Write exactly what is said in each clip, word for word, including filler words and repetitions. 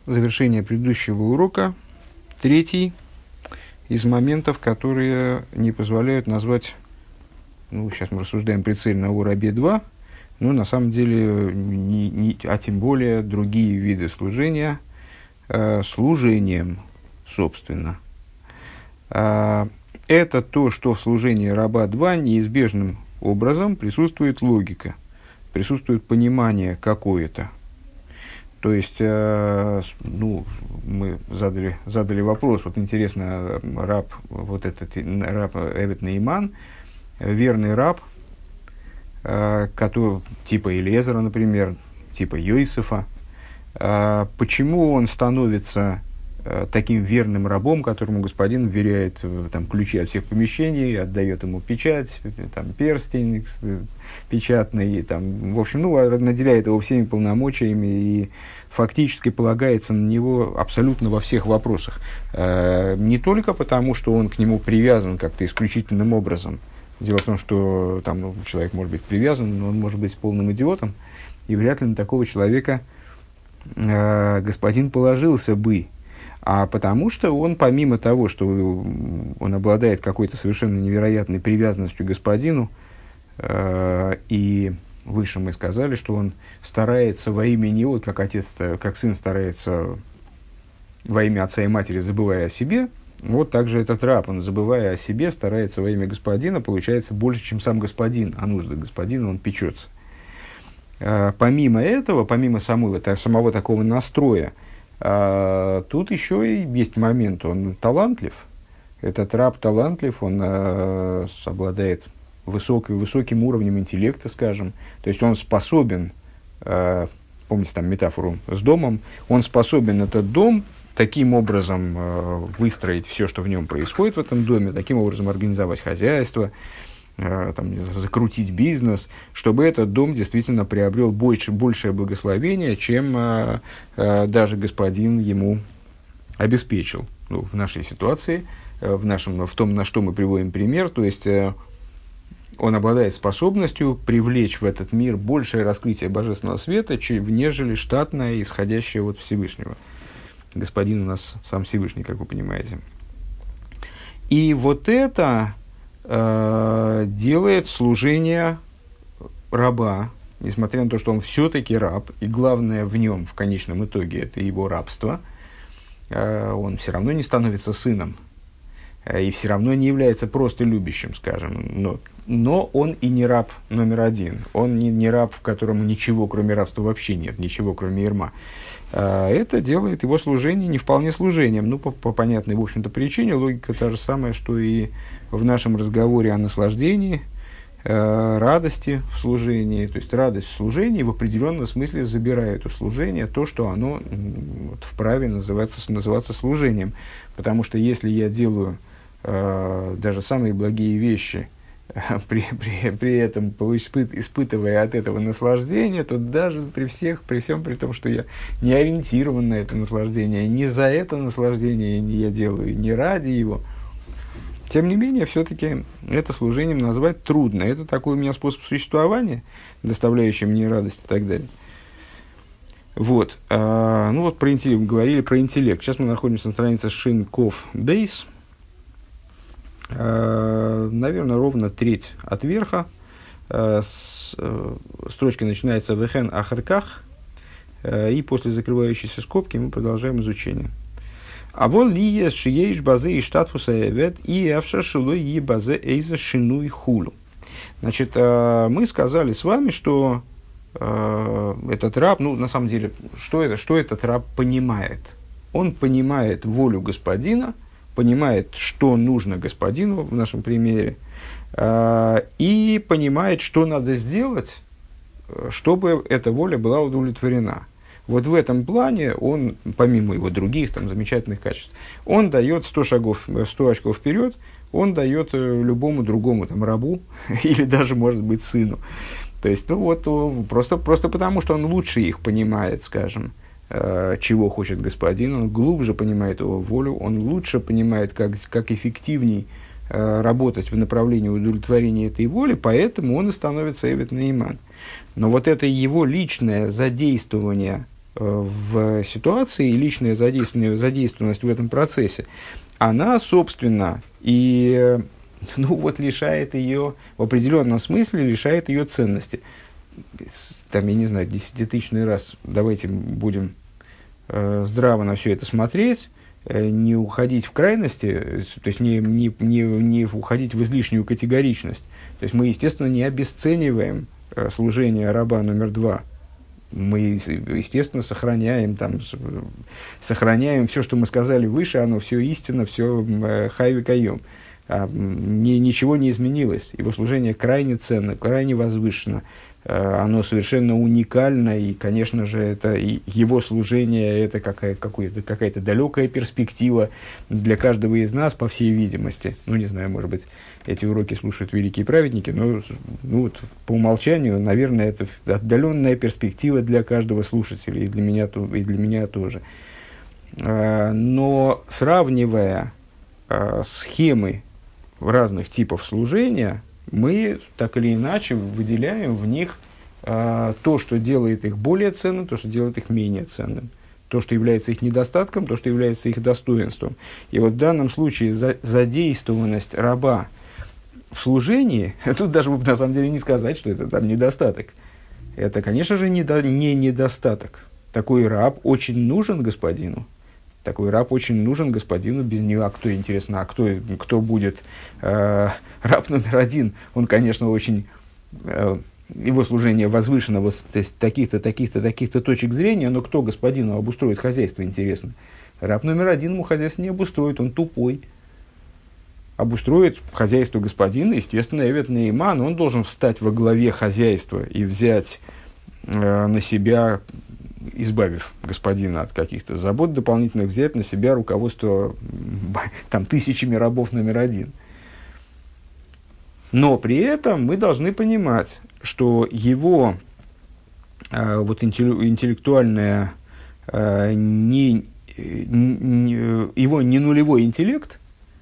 завершение предыдущего урока, третий из моментов, которые не позволяют назвать, ну, сейчас мы рассуждаем прицельно о рабе два, но на самом деле, не, не, а тем более другие виды служения, э, служением, собственно. Э, это то, что в служении раба два неизбежным образом присутствует логика, присутствует понимание какое-то. То есть, э, ну, мы задали, задали вопрос, вот интересно, раб, вот этот раб Эвед Наиман, верный раб, э, который, типа Элиэзера, например, типа Йосефа, э, почему он становится э, таким верным рабом, которому господин вверяет э, там, ключи от всех помещений, отдает ему печать, там, перстень печатный, там, в общем, ну, наделяет его всеми полномочиями и фактически полагается на него абсолютно во всех вопросах. Э, не только потому, что он к нему привязан как-то исключительным образом. Дело в том, что там, ну, человек может быть привязан, но он может быть полным идиотом, и вряд ли на такого человека э, господин положился бы. А потому что он, помимо того, что он обладает какой-то совершенно невероятной привязанностью к господину, э, и выше мы сказали, что он старается во имя него, как отец, как сын старается во имя отца и матери, забывая о себе, вот также этот раб, он, забывая о себе, старается во имя господина, получается больше, чем сам господин, а нужды господина он печется. А, помимо этого, помимо самого, самого такого настроя, а, тут еще и есть момент, он талантлив, этот раб талантлив, он а, обладает Высоким, высоким уровнем интеллекта, скажем. То есть он способен, э, помните там метафору с домом, он способен этот дом таким образом э, выстроить все, что в нем происходит в этом доме, таким образом организовать хозяйство, э, там, закрутить бизнес, чтобы этот дом действительно приобрел больше, большее благословение, чем э, э, даже господин ему обеспечил. Ну, в нашей ситуации, э, в, нашем, в том, на что мы приводим пример, то есть э, он обладает способностью привлечь в этот мир большее раскрытие божественного света, чем, нежели штатное, исходящее от Всевышнего. Господин у нас сам Всевышний, как вы понимаете. И вот это э, делает служение раба, несмотря на то, что он все-таки раб, и главное в нем, в конечном итоге, это его рабство, э, он все равно не становится сыном, и все равно не является просто любящим, скажем, но, но он и не раб номер один. Он не, не раб, в котором ничего, кроме рабства, вообще нет, ничего, кроме ерма. А это делает его служение не вполне служением. Ну, по, по понятной, в общем-то, причине. Логика та же самая, что и в нашем разговоре о наслаждении, э, радости в служении. То есть, радость в служении в определенном смысле забирает у служения то, что оно вот, вправе называться, называться служением. Потому что если я делаю даже самые благие вещи, при, при, при этом испыт, испытывая от этого наслаждение, то даже при всех, при всем при том, что я не ориентирован на это наслаждение, не за это наслаждение я делаю, не ради его, тем не менее, все-таки это служением назвать трудно. Это такой у меня способ существования, доставляющий мне радость и так далее. Вот. А, ну вот про интеллект, говорили про интеллект. Сейчас мы находимся на странице Шинков Дейс. Uh, наверное, ровно треть от верха. Uh, с, uh, строчка начинается «Вехен ахарках», uh, и после закрывающейся скобки мы продолжаем изучение. А вон ли есть шиеиш базе и штатфуса эвет и авшашилой и базе эйза шину и хулу. Значит, uh, мы сказали с вами, что uh, этот раб, ну, на самом деле, что, это, что этот раб понимает? Он понимает волю господина, понимает, что нужно господину в нашем примере, э, и понимает, что надо сделать, чтобы эта воля была удовлетворена. Вот в этом плане он, помимо его других там, замечательных качеств, он дает сто шагов, сто очков вперед, он дает любому другому там, рабу или даже, может быть, сыну. То есть, ну вот, просто, просто потому, что он лучше их понимает, скажем, чего хочет господин, он глубже понимает его волю, он лучше понимает, как, как эффективней э, работать в направлении удовлетворения этой воли, поэтому он и становится Эвед Наиман. Но вот это его личное задействование в ситуации, и личная задействованность, задействованность в этом процессе, она, собственно, и ну, вот, лишает ее, в определенном смысле, лишает ее ценности. Там, я не знаю, десятитысячный раз давайте будем э, здраво на все это смотреть, э, не уходить в крайности, то есть не, не, не, не уходить в излишнюю категоричность. То есть мы, естественно, не обесцениваем э, служение раба номер два. Мы, естественно, сохраняем, там, сохраняем все, что мы сказали выше, оно все истинно, все э, хайви кайом. А, ни, ничего не изменилось. Его служение крайне ценно, крайне возвышено. А, оно совершенно уникально, и, конечно же, это, и его служение это какая, какая-то, какая-то далекая перспектива для каждого из нас, по всей видимости. Ну, не знаю, может быть, эти уроки слушают великие праведники, но ну, вот, по умолчанию, наверное, это отдаленная перспектива для каждого слушателя, и для меня, и для меня тоже. А, но сравнивая а, схемы разных типов служения, мы так или иначе выделяем в них э, то, что делает их более ценным, то, что делает их менее ценным, то, что является их недостатком, то, что является их достоинством. И вот в данном случае за, задействованность раба в служении, тут даже на самом деле не сказать, что это там недостаток. Это, конечно же, не, до, не недостаток. Такой раб очень нужен господину. Такой раб очень нужен господину, без него, а кто, интересно, а кто, кто будет э, раб номер один? Он, конечно, очень, э, его служение возвышено вот с таких-то, таких-то, таких-то точек зрения, но кто господину обустроит хозяйство, интересно? Раб номер один ему хозяйство не обустроит, он тупой. Обустроит хозяйство господина, естественно, Эвед Нейман, он должен встать во главе хозяйства и взять э, на себя, избавив господина от каких-то забот дополнительных, взять на себя руководство там, тысячами рабов номер один. Но при этом мы должны понимать, что его э, вот, интеллектуальная, э, не, не, его не нулевой интеллект,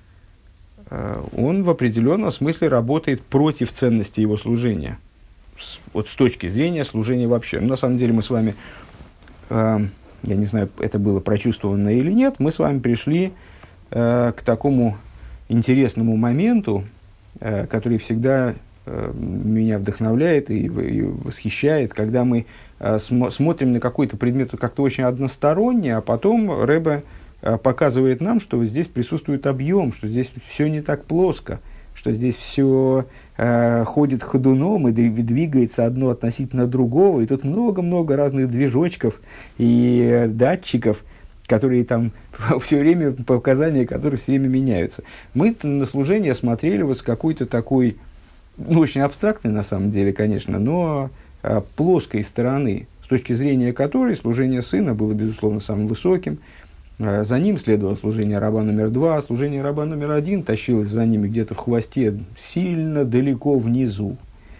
э, он в определенном смысле работает против ценности его служения. С, вот с точки зрения служения вообще. Но на самом деле мы с вами, я не знаю, это было прочувствовано или нет, мы с вами пришли э, к такому интересному моменту, э, который всегда э, меня вдохновляет и, и восхищает, когда мы э, см- смотрим на какой-то предмет как-то очень односторонне, а потом Ребе э, показывает нам, что здесь присутствует объем, что здесь все не так плоско, что здесь все э, ходит ходуном и двигается одно относительно другого, и тут много-много разных движочков и э, датчиков, которые там все время, показания которых все время меняются. Мы на служение смотрели вот с какой-то такой, ну, очень абстрактной на самом деле, конечно, но э, плоской стороны, с точки зрения которой служение сына было, безусловно, самым высоким. За ним следовало служение раба номер два, а служение раба номер один тащилось за ними где-то в хвосте, сильно далеко внизу.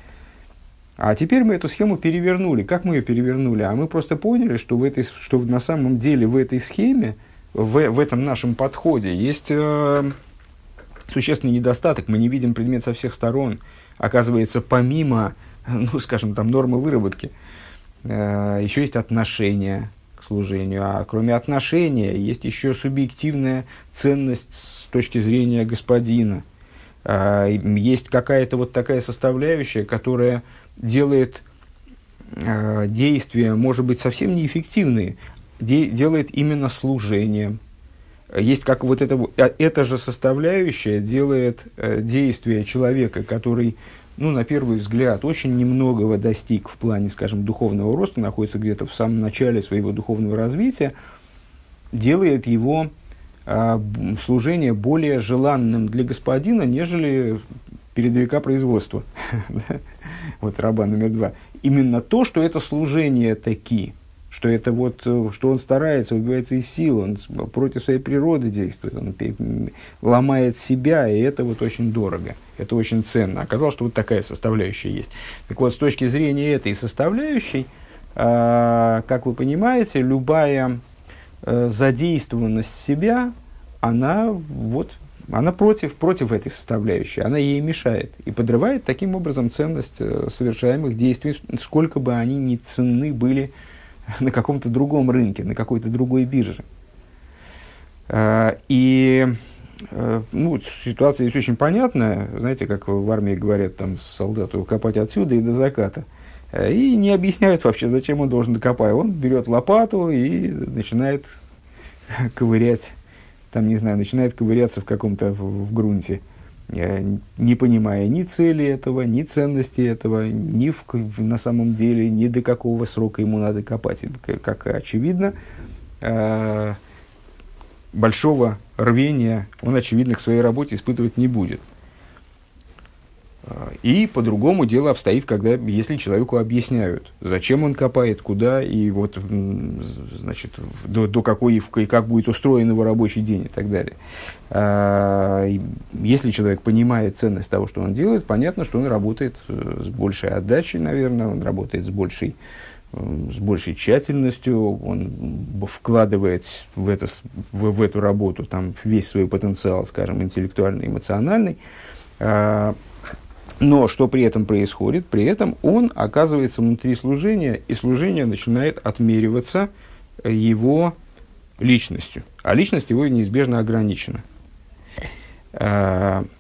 А теперь мы эту схему перевернули. Как мы ее перевернули? А мы просто поняли, что, в этой, что на самом деле в этой схеме, в, в этом нашем подходе есть э, существенный недостаток. Мы не видим предмет со всех сторон. Оказывается, помимо, ну, скажем, там, нормы выработки, э, еще есть отношения служению, а кроме отношения есть еще субъективная ценность с точки зрения господина. А, есть какая-то вот такая составляющая, которая делает а, действия, может быть, совсем неэффективные, де, делает именно служением. Есть как вот это, эта же составляющая делает а, действия человека, который, ну, на первый взгляд, очень немногого достиг в плане, скажем, духовного роста, находится где-то в самом начале своего духовного развития, делает его э, служение более желанным для господина, нежели передовика производства. Вот раба номер два. Именно то, что это служение таки, что это вот, что он старается, выбивается из сил, он против своей природы действует, он ломает себя, и это вот очень дорого, это очень ценно. Оказалось, что вот такая составляющая есть. Так вот, с точки зрения этой составляющей, э, как вы понимаете, любая э, задействованность себя, она, вот, она против, против этой составляющей, она ей мешает и подрывает таким образом ценность э, совершаемых действий, сколько бы они ни ценны были на каком-то другом рынке, на какой-то другой бирже. Э, и э, ну, ситуация здесь очень понятная. Знаете, как в армии говорят там, солдату копать отсюда и до заката. И не объясняют вообще, зачем он должен докопать. Он берет лопату и начинает ковырять, там, не знаю, начинает ковыряться в каком-то в, в грунте, не понимая ни цели этого, ни ценности этого, ни в, на самом деле, ни до какого срока ему надо копать. Как очевидно, большого рвения он, очевидно, к своей работе испытывать не будет. И по-другому дело обстоит, когда, если человеку объясняют, зачем он копает, куда, и вот, значит, до, до какой, и как будет устроен его рабочий день и так далее. А, если человек понимает ценность того, что он делает, понятно, что он работает с большей отдачей, наверное, он работает с большей, с большей тщательностью, он вкладывает в, это, в, в эту работу там, весь свой потенциал, скажем, интеллектуальный, эмоциональный. А, Но что при этом происходит? При этом он оказывается внутри служения, и служение начинает отмериваться его личностью. А личность его неизбежно ограничена. А,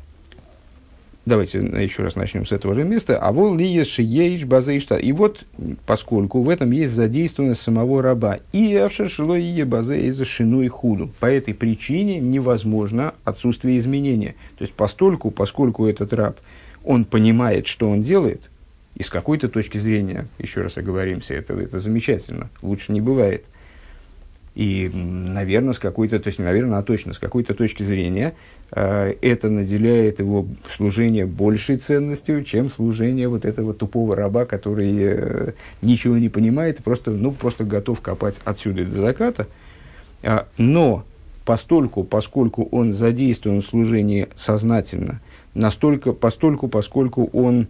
давайте еще раз начнем с этого же места. А вол ли есть шиеиш базеишта. И вот, поскольку в этом есть задействованность самого раба, и авшершило ие базе из шину и худу. По этой причине невозможно отсутствие изменения. То есть, постольку, поскольку этот раб, он понимает, что он делает, и с какой-то точки зрения, еще раз оговоримся, это, это замечательно, лучше не бывает. И, наверное, с какой-то, то есть, наверное, а точно, с какой-то точки зрения э, это наделяет его служение большей ценностью, чем служение вот этого тупого раба, который э, ничего не понимает, просто, ну, просто готов копать отсюда до заката. А, но постольку, поскольку он задействован в служении сознательно, настолько, постольку, поскольку он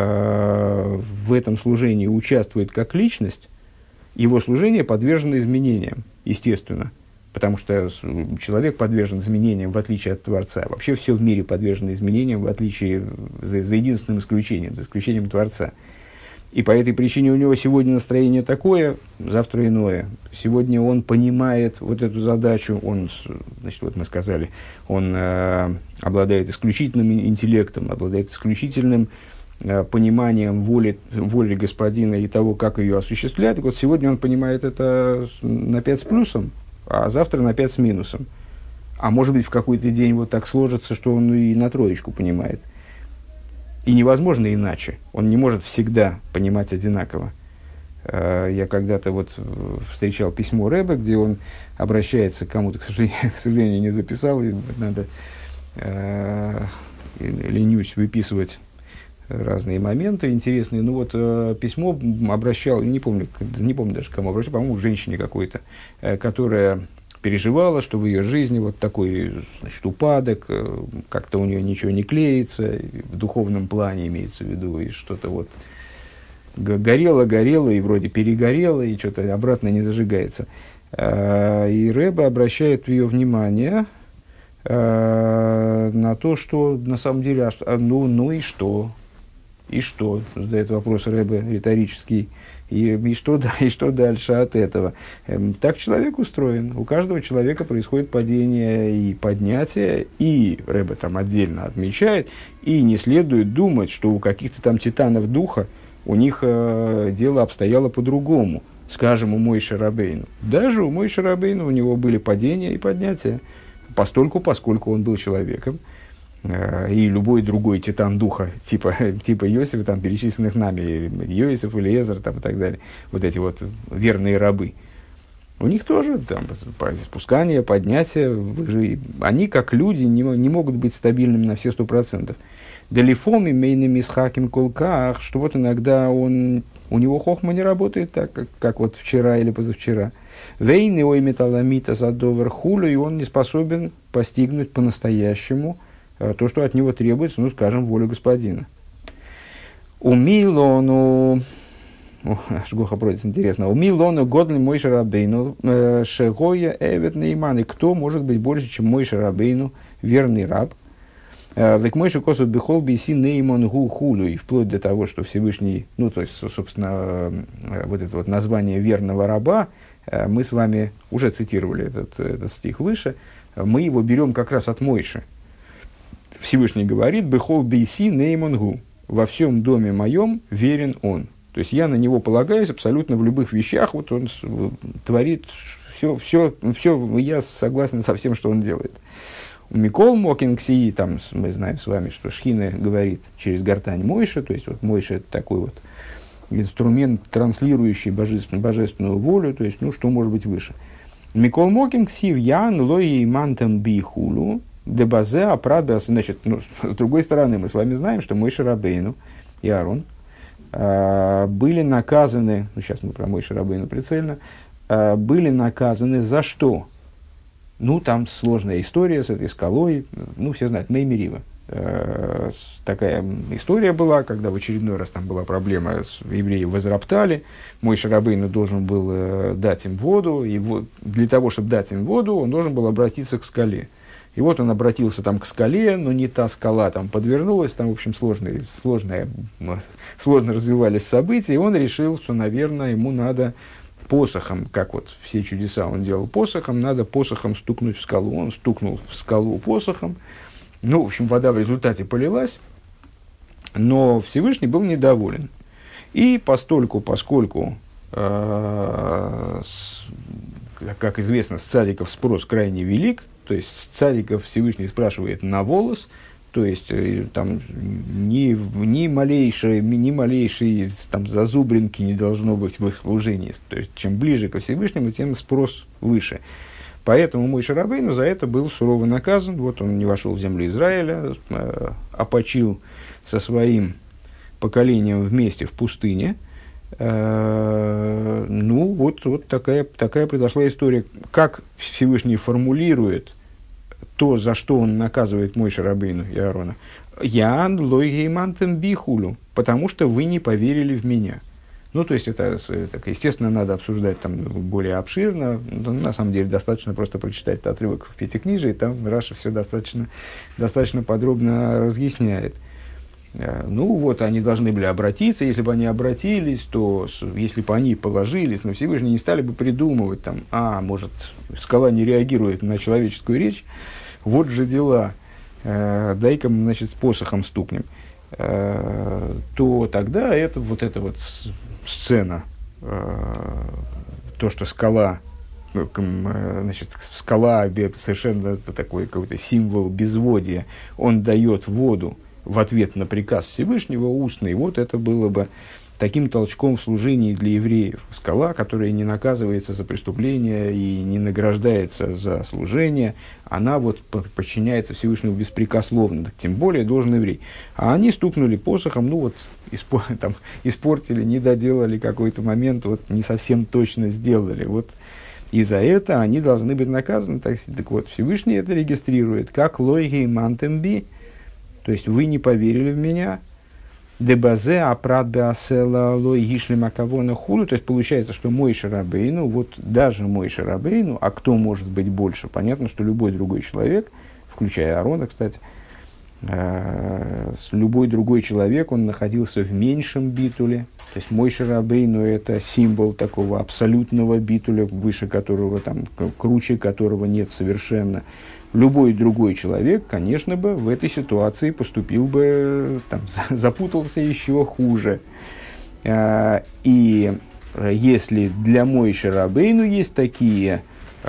э, в этом служении участвует как личность, его служение подвержено изменениям, естественно. Потому что человек подвержен изменениям, в отличие от Творца. Вообще все в мире подвержено изменениям, в отличие, за, за единственным исключением, за исключением Творца. И по этой причине у него сегодня настроение такое, завтра иное. Сегодня он понимает вот эту задачу, он, значит, вот мы сказали, он э, обладает исключительным интеллектом, обладает исключительным э, пониманием воли, воли Господина и того, как ее осуществлять. Так вот сегодня он понимает это на пять с плюсом, а завтра на пять с минусом. А может быть, в какой-то день вот так сложится, что он и на троечку понимает. И невозможно иначе. Он не может всегда понимать одинаково. Я когда-то вот встречал письмо Ребе, где он обращается к кому-то, к сожалению, к сожалению не записал, и надо э, ленюсь выписывать разные моменты интересные. Ну вот э, письмо обращал, не помню, не помню даже кому обращал, по-моему, женщине какой-то, э, которая переживала, что в ее жизни вот такой, значит, упадок, как-то у нее ничего не клеится, в духовном плане имеется в виду, и что-то вот горело, горело, и вроде перегорело, и что-то обратно не зажигается. И Ребе обращает ее внимание на то, что на самом деле, ну, ну и что? И что? Задает вопрос Ребе риторический. И, и, что, и что дальше от этого? Эм, так человек устроен. У каждого человека происходит падение и поднятие, и Ребе там отдельно отмечает, и не следует думать, что у каких-то там титанов духа у них э, дело обстояло по-другому. Скажем, у Мойше Рабейну. Даже у Мойше Рабейну у него были падения и поднятия, постольку, поскольку он был человеком. И любой другой титан духа, типа, типа Иосифа, там, перечисленных нами, Иосиф, Элиэзер там, и так далее, вот эти вот верные рабы, у них тоже там, спускание, поднятие, они, как люди, не, не могут быть стабильными на все сто процентов. Далифоми, мейными схаким колках, что вот иногда он, у него хохма не работает так, как, как вот вчера или позавчера. Вейны ой металамита задовер хулю, и он не способен постигнуть по-настоящему то, что от него требуется, ну, скажем, волю Господина. У Милону, Шгоха против, интересно, у Милону годный Мойше Рабейну, Шегоя Эвет Нейман, и кто может быть больше, чем Мойше Рабейну, верный раб? Век Мойше косу бихол биси неймон гу хулю. И вплоть до того, что Всевышний, ну, то есть, собственно, вот это вот название верного раба, мы с вами уже цитировали этот, этот стих выше, мы его берем как раз от Мойши. Всевышний говорит, бихол биси неймон гу. Во всем доме моем верен он. То есть, я на него полагаюсь абсолютно в любых вещах. Вот он творит все, все, все, я согласен со всем, что он делает. Микол Мокингси, там мы знаем с вами, что Шхина говорит через гортань Мойши, то есть вот Мойши это такой вот инструмент, транслирующий божественную, божественную волю, то есть, ну, что может быть выше. Микол Мокингси в Ян лои мантам бихулу дебазе апрадас. Значит, ну, с другой стороны, мы с вами знаем, что Мойше Рабейну и Аарон э, были наказаны, ну, сейчас мы про Мойше Рабейну прицельно, э, были наказаны за что? Ну, там сложная история с этой скалой. Ну, все знают, Меймерива. Э, такая история была, когда в очередной раз там была проблема, с, евреи возроптали. Мойше Рабейну должен был э, дать им воду. И вот, для того, чтобы дать им воду, он должен был обратиться к скале. И вот он обратился там к скале, но не та скала там подвернулась. Там, в общем, сложные, сложные, сложно развивались события. И он решил, что, наверное, ему надо... посохом, как вот все чудеса он делал посохом, надо посохом стукнуть в скалу. Он стукнул в скалу посохом. Ну, в общем, вода в результате полилась, но Всевышний был недоволен. И постольку, поскольку, э, с, как известно, с цадиков спрос крайне велик, то есть с цадиков Всевышний спрашивает на волос, то есть, там ни, ни малейшей, ни малейшей там, зазубринки не должно быть в их служении. То есть, чем ближе ко Всевышнему, тем спрос выше. Поэтому Мойше Рабейну за это был сурово наказан. Вот он не вошел в землю Израиля, э, опочил со своим поколением вместе в пустыне. Э, ну, вот, вот такая, такая произошла история. Как Всевышний формулирует то, за что он наказывает Мойше Рабейну и Аарона. «Ян лойгеймантем бихулю», потому что вы не поверили в меня. Ну, то есть, это, так, естественно, надо обсуждать там более обширно. Но, на самом деле, достаточно просто прочитать отрывок в Пятикнижии, там Раша все достаточно, достаточно подробно разъясняет. Ну, вот, они должны были обратиться. Если бы они обратились, то, если бы они положились на Всевышний, не стали бы придумывать, там, а, может, скала не реагирует на человеческую речь, вот же дела, э, дай-ка, значит, с посохом стукнем, э, то тогда это, вот эта вот сцена, э, то, что скала, э, значит, скала совершенно такой какой-то символ безводия, он дает воду в ответ на приказ Всевышнего устный, вот это было бы таким толчком в служении для евреев. Скала, которая не наказывается за преступления и не награждается за служение, она вот подчиняется Всевышнему беспрекословно, так тем более должен еврей. А они стукнули посохом, ну вот, испор, там, испортили, не доделали какой-то момент, вот не совсем точно сделали. Вот, и за это они должны быть наказаны. Так, так вот, Всевышний это регистрирует как лойгей мантемби, то есть вы не поверили в меня, дебазе апрат беасела лой гишли макавона хулу. То есть получается, что Мойше Рабейну, вот даже Мойше Рабейну, а кто может быть больше? Понятно, что любой другой человек, включая Аарона, кстати, э, любой другой человек, он находился в меньшем битуле. То есть Мойше Рабейну это символ такого абсолютного битуля, выше которого, там, круче которого нет совершенно. Любой другой человек, конечно бы, в этой ситуации поступил бы, там, запутался еще хуже. И если для Мойше Рабейну есть такие,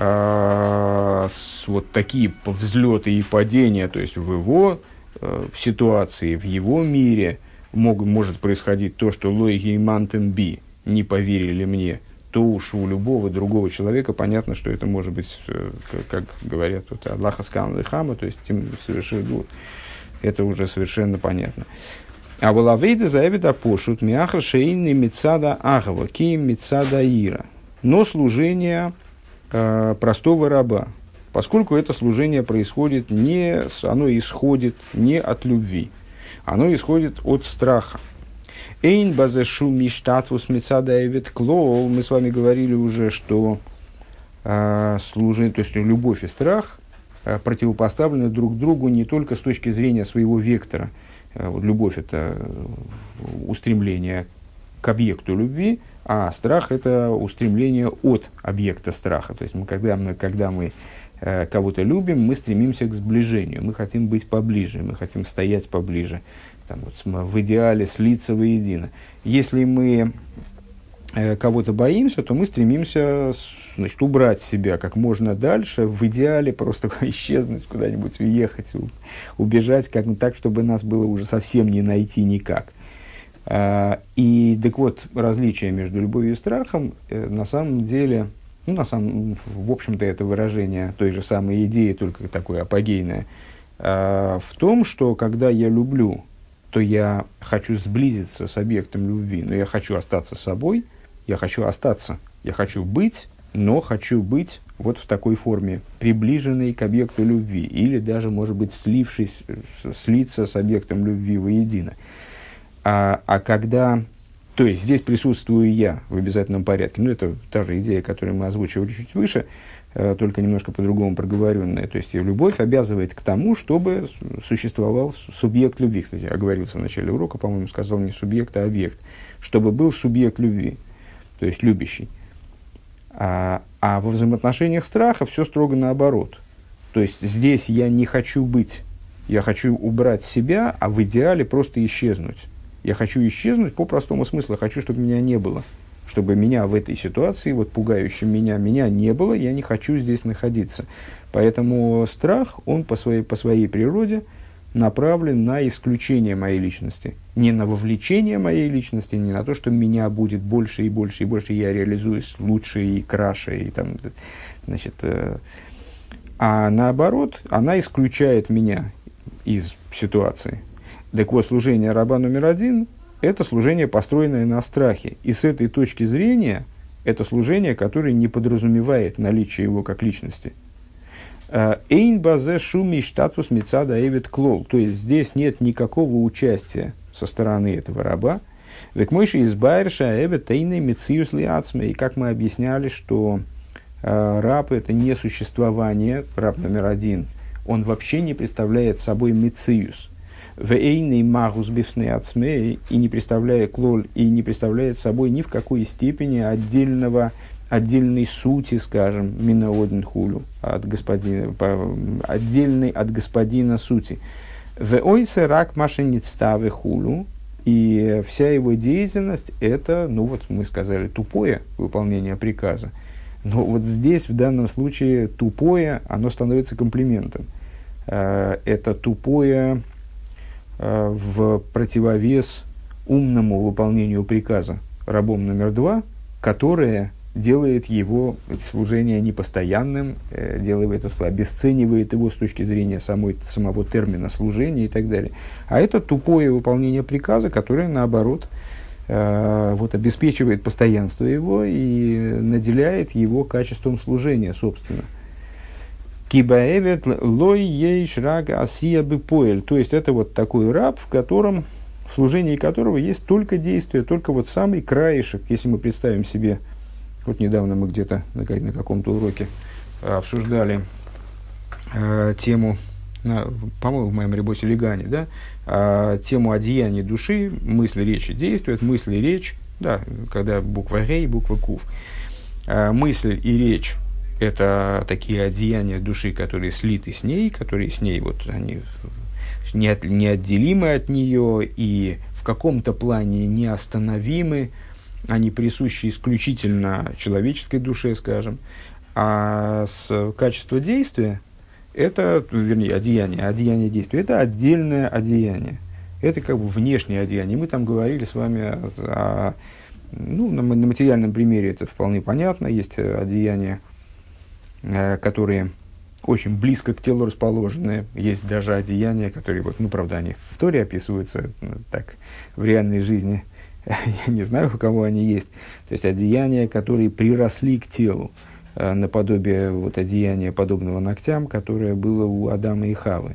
вот такие взлеты и падения, то есть в его ситуации, в его мире мог, может происходить то, что лойги и мантем би не поверили мне, то уж у любого другого человека понятно, что это может быть, как, как говорят тут, Аллаха скан лихама, то есть совершенно, это уже совершенно понятно. А волавейда заявида пошут миахр шейни мицада агава ки мицада ира. Но служение э, простого раба, поскольку это служение происходит не, оно исходит не от любви, оно исходит от страха. Эйн базешу миштатвус мицада эвид клоу. Мы с вами говорили уже, что э, служение, то есть любовь и страх, э, противопоставлены друг другу не только с точки зрения своего вектора. Э, вот любовь – это устремление к объекту любви, а страх – это устремление от объекта страха. То есть мы, когда мы, когда мы э, кого-то любим, мы стремимся к сближению, мы хотим быть поближе, мы хотим стоять поближе, там, вот, в идеале слиться воедино. Если мы э, кого-то боимся, то мы стремимся, значит, убрать себя как можно дальше, в идеале просто исчезнуть куда-нибудь, уехать, у, убежать как, так, чтобы нас было уже совсем не найти никак. И так вот, различие между любовью и страхом, э, на самом деле, ну, на самом, в общем-то, это выражение той же самой идеи, только такое апогейное, э, в том, что когда я люблю, то я хочу сблизиться с объектом любви, но я хочу остаться собой, я хочу остаться, я хочу быть, но хочу быть вот в такой форме, приближенной к объекту любви, или даже, может быть, слившись, слиться с объектом любви воедино. А, а когда, то есть здесь присутствую я в обязательном порядке, ну это та же идея, которую мы озвучивали чуть выше, э, только немножко по-другому проговоренная, то есть любовь обязывает к тому, чтобы существовал субъект любви, кстати, оговорился в начале урока, по-моему, сказал не субъект, а объект, чтобы был субъект любви, то есть любящий. А, а во взаимоотношениях страха все строго наоборот, то есть здесь я не хочу быть, я хочу убрать себя, а в идеале просто исчезнуть. Я хочу исчезнуть по простому смыслу. Хочу, чтобы меня не было. Чтобы меня в этой ситуации, вот пугающем меня, меня не было, я не хочу здесь находиться. Поэтому страх, он по своей, по своей природе направлен на исключение моей личности. Не на вовлечение моей личности, не на то, что меня будет больше и больше и больше, я реализуюсь лучше и краше. И там, значит, э, а наоборот, она исключает меня из ситуации. Так вот, служение раба номер один – это служение, построенное на страхе. И с этой точки зрения, это служение, которое не подразумевает наличие его как личности. Эйн базе шуми штатус мицада эвид клол. То есть, здесь нет никакого участия со стороны этого раба. Век мойши избайрша эвид эйны мициус лиацме. И как мы объясняли, что э, раб – это не существование, раб номер один, он вообще не представляет собой мициус. Вейный магус бифны ацмей, и не представляет клоль, и не представляет собой ни в какой степени отдельного, отдельной сути, скажем, минаоден хулю, от господина, по, отдельной от господина сути. Вейсе рак машиництавы хулю, и вся его деятельность это, ну вот мы сказали, тупое выполнение приказа. Но вот здесь, в данном случае, тупое, оно становится комплиментом. Это тупое в противовес умному выполнению приказа рабом номер два, которое делает его служение непостоянным, делает это, обесценивает его с точки зрения самой, самого термина служения и так далее. А это тупое выполнение приказа, которое, наоборот, вот, обеспечивает постоянство его и наделяет его качеством служения, собственно. Кибаэвет лой ей шраг асия бепоэль. То есть это вот такой раб, в котором, в служении которого есть только действие, только вот самый краешек. Если мы представим себе, вот недавно мы где-то на, на каком-то уроке обсуждали э, тему, на, по-моему, в моем ребосе Легане, да, э, тему одеяния души, мысли, речи, действия, мысли, речь, да, когда буква Гей, буква Кув, э, мысль и речь. Это такие одеяния души, которые слиты с ней, которые с ней, вот они неотделимы от нее и в каком-то плане неостановимы, они присущи исключительно человеческой душе, скажем. А с качество действия, это, вернее, одеяние, одеяние действия, это отдельное одеяние. Это как бы внешнее одеяние. Мы там говорили с вами о, о, ну, на, на материальном примере это вполне понятно. Есть одеяния, которые очень близко к телу расположены. Есть даже одеяния, которые, вот, ну, правда, они в Торе описываются, ну, так, в реальной жизни. Я не знаю, у кого они есть. То есть, одеяния, которые приросли к телу, наподобие вот, одеяния, подобного ногтям, которое было у Адама и Хавы.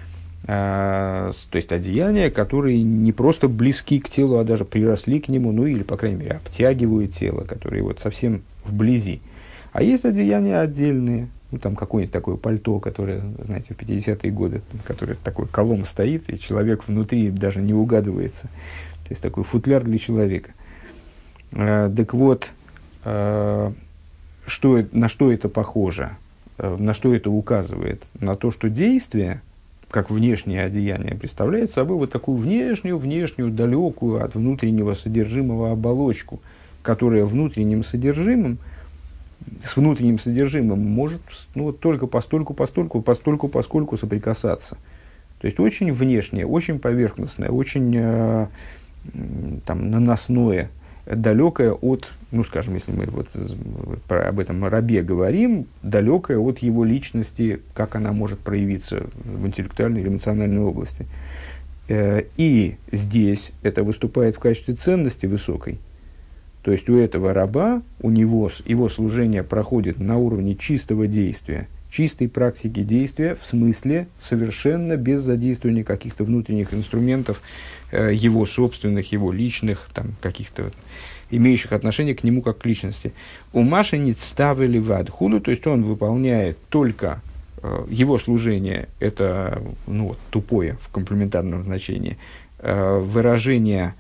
А, то есть, одеяния, которые не просто близки к телу, а даже приросли к нему, ну, или, по крайней мере, обтягивают тело, которые вот совсем вблизи. А есть одеяния отдельные, ну, там какое-нибудь такое пальто, которое, знаете, в пятидесятые годы, которое такой колом стоит, и человек внутри даже не угадывается. То есть такой футляр для человека. Э, так вот, э, что, на что это похоже? Э, на что это указывает? На то, что действие, как внешнее одеяние, представляет собой вот такую внешнюю, внешнюю, далекую от внутреннего содержимого оболочку, которая внутренним содержимым, с внутренним содержимым может, ну, вот только постольку, постольку, постольку, поскольку соприкасаться. То есть очень внешнее, очень поверхностное, очень э, там, наносное, далекое от, ну, скажем, если мы вот про, об этом рабе говорим, далекое от его личности, как она может проявиться в интеллектуальной или эмоциональной области. Э, и здесь это выступает в качестве ценности высокой. То есть у этого раба, у него, его служение проходит на уровне чистого действия, чистой практики действия, в смысле совершенно без задействования каких-то внутренних инструментов, э, его собственных, его личных, там, каких-то имеющих отношение к нему как к личности. У Маши не ставили в адхулу, то есть он выполняет только э, его служение, это, ну, вот, тупое в комплементарном значении, э, выражение,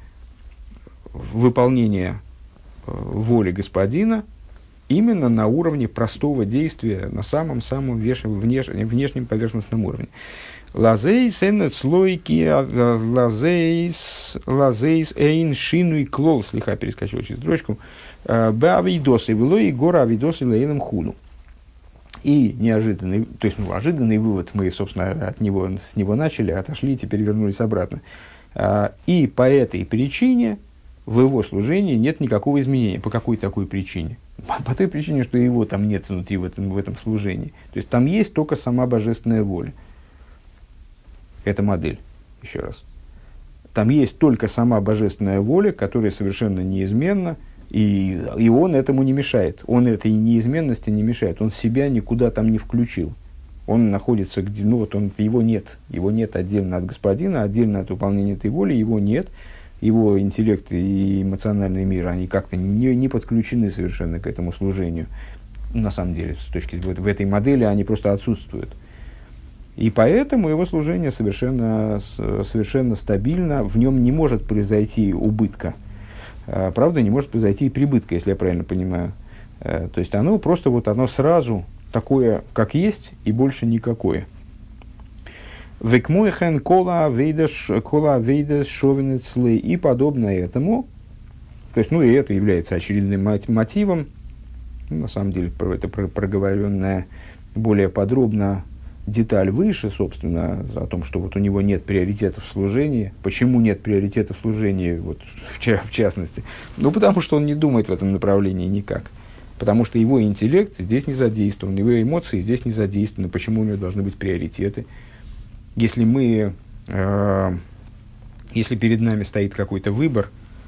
выполнения воли господина именно на уровне простого действия, на самом-самом внешнем, внешнем поверхностном уровне. Лазейс энет слойки, лазейс, лазейс эйн шину и клол, слегка перескочил через строчку, бавидосы вилой гора авидосы лейном хуну. И неожиданный, то есть, ну, ожиданный вывод, мы, собственно, от него, с него начали, отошли, теперь вернулись обратно. И по этой причине в его служении нет никакого изменения. По какой такой причине? По, по той причине, что его там нет внутри в этом, в этом служении. То есть там есть только сама божественная воля. Это модель, еще раз. Там есть только сама божественная воля, которая совершенно неизменна, и, и он этому не мешает. Он этой неизменности не мешает. Он себя никуда там не включил. Он находится где, ну вот он, его нет. Его нет отдельно от господина, отдельно от выполнения этой воли, его нет. Его интеллект и эмоциональный мир, они как-то не, не подключены совершенно к этому служению. На самом деле, с точки зрения, в этой модели они просто отсутствуют. И поэтому его служение совершенно, совершенно стабильно, в нем не может произойти убытка. Правда, не может произойти и прибытка, если я правильно понимаю. То есть оно просто вот оно сразу такое, как есть, и больше никакое. Векмуэхэн кола вейдаш кола вейдаш шовенецлы, и подобно этому, то есть, ну, и это является очередным мотивом, на самом деле, это проговоренная более подробно деталь выше, собственно, о том, что вот у него нет приоритета в служении. Почему нет приоритета в служении, вот, в, в частности? Ну, потому что он не думает в этом направлении никак. Потому что его интеллект здесь не задействован, его эмоции здесь не задействованы. Почему у него должны быть приоритеты? Если мы, э, если перед нами стоит какой-то выбор,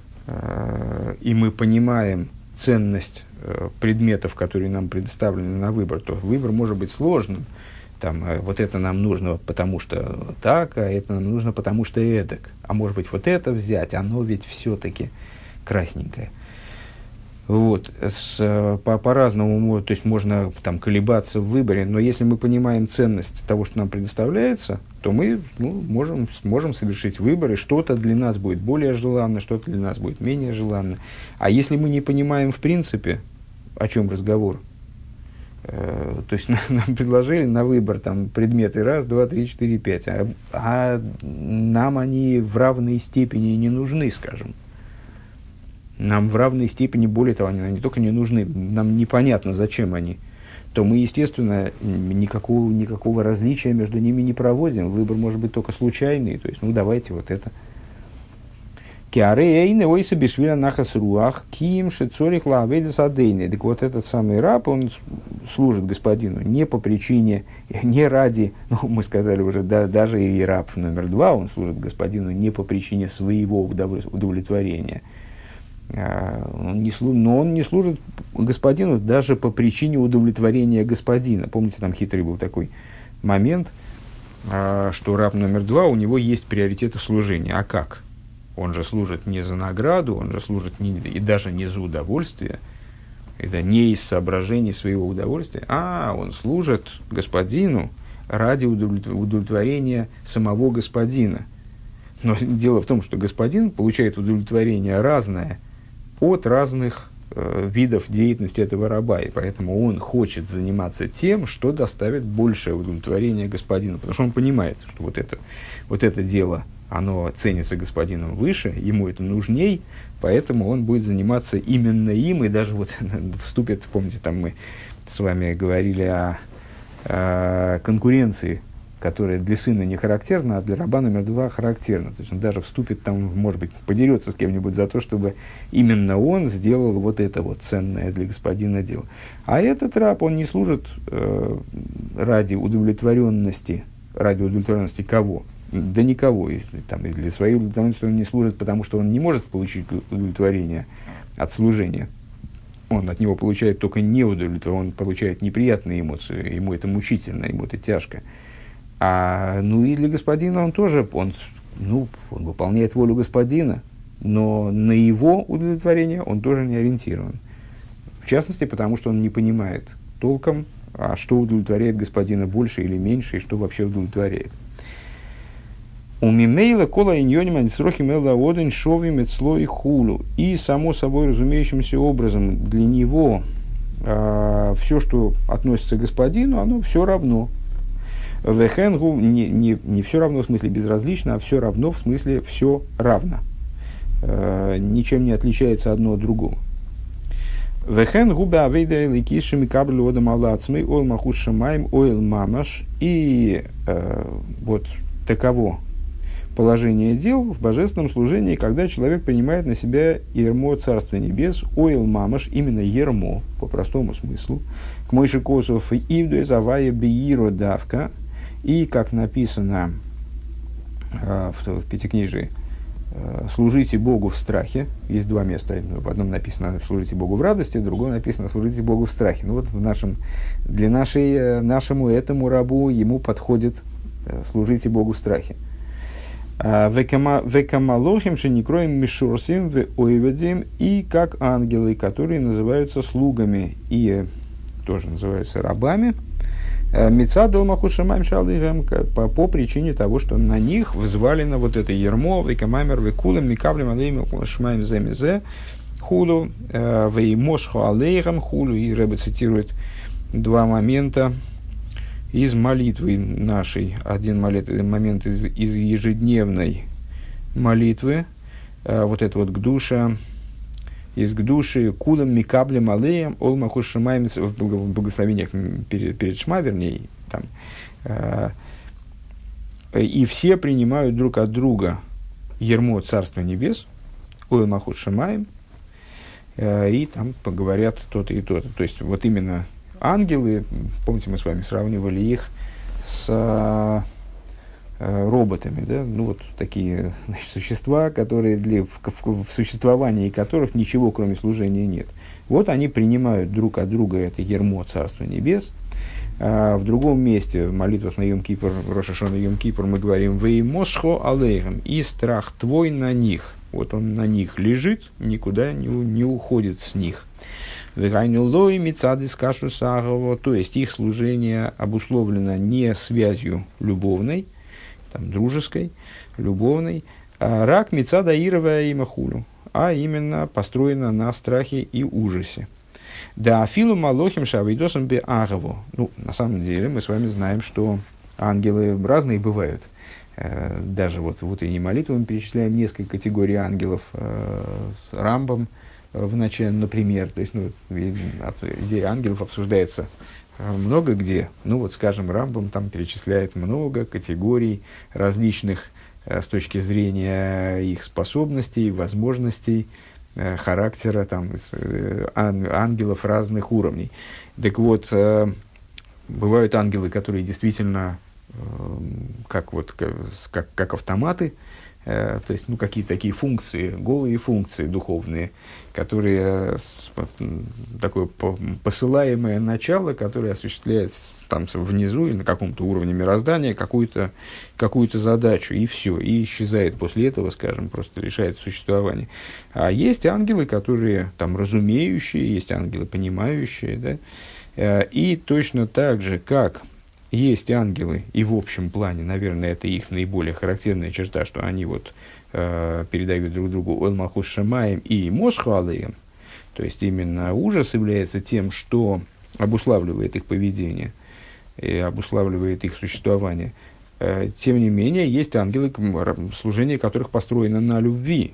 э, и мы понимаем ценность э, предметов, которые нам предоставлены на выбор, то выбор может быть сложным. Там, э, вот это нам нужно, потому что так, а это нам нужно, потому что эдак. А может быть, вот это взять, оно ведь все-таки красненькое. Вот, с, по, по-разному, то есть можно там колебаться в выборе, но если мы понимаем ценность того, что нам предоставляется, то мы, ну, можем, можем совершить выбор, и что-то для нас будет более желанно, что-то для нас будет менее желанно. А если мы не понимаем в принципе, о чем разговор, э, то есть нам предложили на выбор там, предметы раз, два, три, четыре, пять, а, а нам они в равной степени не нужны, скажем. Нам в равной степени, более того, они не только не нужны, нам непонятно, зачем они, то мы, естественно, никакого, никакого различия между ними не проводим. Выбор может быть только случайный, то есть, ну, давайте вот это. Так вот, этот самый раб, он служит господину не по причине, не ради, ну, мы сказали уже, да, даже и раб номер два, он служит господину не по причине своего удовлетворения. Он не слу... Но он не служит господину даже по причине удовлетворения господина. Помните, там хитрый был такой момент, что раб номер два, у него есть приоритеты в служении. А как? Он же служит не за награду, он же служит не... и даже не за удовольствие. это не из соображений своего удовольствия, а он служит господину ради удовлетворения самого господина. Но дело в том, что господин получает удовлетворение разное от разных э, видов деятельности этого раба, и поэтому он хочет заниматься тем, что доставит большее удовлетворение господину, потому что он понимает, что вот это, вот это дело, оно ценится господином выше, ему это нужней, поэтому он будет заниматься именно им, и даже вот вступит, помните, там мы с вами говорили о, о конкуренции, которая для сына не характерна, а для раба номер два характерна. То есть он даже вступит там, может быть, подерется с кем-нибудь за то, чтобы именно он сделал вот это вот ценное для господина дело. А этот раб, он не служит э, ради удовлетворенности, ради удовлетворенности кого? Да никого. И, там, и для своей удовлетворенности он не служит, потому что он не может получить удовлетворение от служения. Он от него получает только неудовлетворение, он получает неприятные эмоции, ему это мучительно, ему это тяжко. А, ну и для господина он тоже, он, ну, он выполняет волю господина, но на его удовлетворение он тоже не ориентирован. В частности, потому что он не понимает толком, а что удовлетворяет господина больше или меньше, и что вообще удовлетворяет. У мимейла кола иньоним ансрохи мела оден шови мецло и хулу. И само собой разумеющимся образом для него а, все, что относится к господину, оно все равно. Вехенгу не, не, не все равно в смысле безразлично, а все равно в смысле все равно. Э, ничем не отличается одно от другого. Вехенгу беавейда ликишами каблю одам алацмей ойл махуш шамаем ойл мамаш. И э, вот таково положение дел в божественном служении, когда человек принимает на себя ермо Царства Небес, ойл мамаш, именно ермо, по простому смыслу, к Мойше Косов и Ивду Завая Беиро Давка. И, как написано э, в, в Пятикнижии, э, «служите Богу в страхе». Есть два места. В одном написано «служите Богу в радости», в другом написано «служите Богу в страхе». Ну вот в нашем, для нашей, нашему этому рабу ему подходит э, «служите Богу в страхе». «Векамалохим шеникроем мишурсим в ойведим», и как ангелы, которые называются слугами и тоже называются рабами, Мица дома хушамаем шалдыгам, по, по причине того, что на них взвалено вот это ермо, векамамер векулам, микаблем алейм шмаем земезе, хулу, веймошху алейгам хулу, и Рэбе цитирует два момента из молитвы нашей. Один момент из, из ежедневной молитвы, вот это вот гдуша, из гдуши кулам микаблем алеем олмаху шимаем, в благословениях перед, перед шма, вернее, там, э, и все принимают друг от друга ермо Царства Небес, олмаху шимаем, э, и там поговорят то-то и то-то. То есть вот именно ангелы, помните, мы с вами сравнивали их с роботами, да? Ну вот такие, значит, существа, которые для, в, в, в существовании которых ничего кроме служения нет. Вот они принимают друг от друга это ермо Царства Небес. А в другом месте, в молитвах на Йом-Кипур, Рош ха-Шана Йом-Кипур, мы говорим «Веймошхо алейхам», и страх твой на них. Вот он на них лежит, никуда не, не уходит с них. «Вегайнулой мицадис кашу сагово», то есть их служение обусловлено не связью любовной, там, дружеской, любовной, а рак мицада ировая и махулю, а именно построена на страхе и ужасе. Да, афилу малохим шавидосом бе агаву. Ну, на самом деле, мы с вами знаем, что ангелы разные бывают. Даже вот в утренней молитве мы перечисляем несколько категорий ангелов с Рамбом в начале, например. То есть, ну, идея ангелов обсуждается много где. Ну вот, скажем, Рамбам там перечисляет много категорий различных э, с точки зрения их способностей, возможностей, э, характера там, э, ан- ангелов разных уровней. Так вот, э, бывают ангелы, которые действительно э, как, вот, как, как автоматы, то есть, ну, какие-то такие функции, голые функции духовные, которые, такое посылаемое начало, которое осуществляет там внизу или на каком-то уровне мироздания какую-то, какую-то задачу, и все, и исчезает после этого, скажем, просто решает существование. А есть ангелы, которые там разумеющие, есть ангелы понимающие, да, и точно так же, как есть ангелы, и в общем плане, наверное, это их наиболее характерная черта, что они вот э, передают друг другу «Эл Малхус Шамаим» и «Мосху Алеем», то есть именно ужас является тем, что обуславливает их поведение и обуславливает их существование. Э, тем не менее, есть ангелы, служение которых построено на любви.